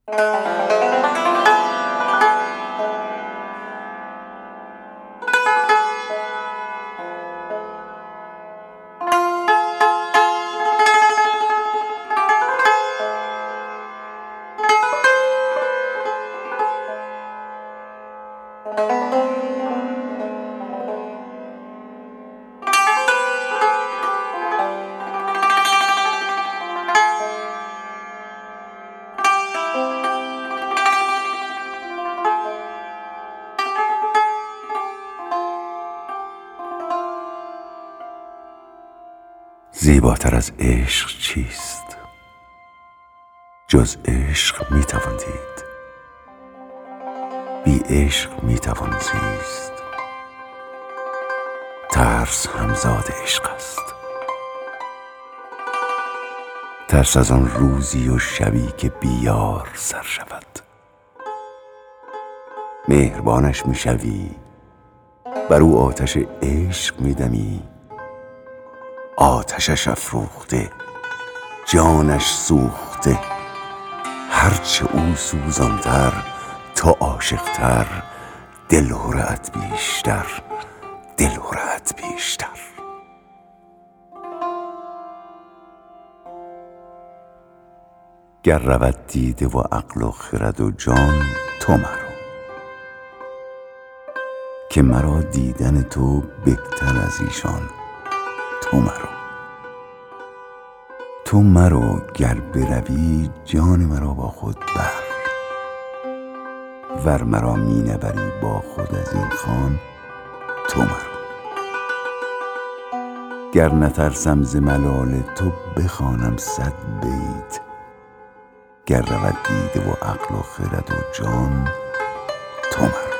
زیباتر از عشق چیست؟ جز عشق میتوان دید، بی عشق میتوان زیست. ترس همزاد عشق است، ترس از آن روزی و شبی که بی یار سر شود. مهربانش میشوی، بر او آتش عشق میدمی. آتشش افروخته، جانش سوخته، هرچه او سوزانتر تو عاشقتر. دلهره‌ات بیشتر، دلهره‌ات بیشتر. گر رود دیده و عقل و خرد و جان تو مرو، که مرا دیدن تو بهتر از ایشان. تو مرو، تو مرو، گر بروی جان مرا با خود بر. ور مرا می نبری با خود از این خان، تو مرو. گر نترسم ز ملال تو بخوانم 100 بیت. گر رود دیده و عقل و خرد و جان تو مرو.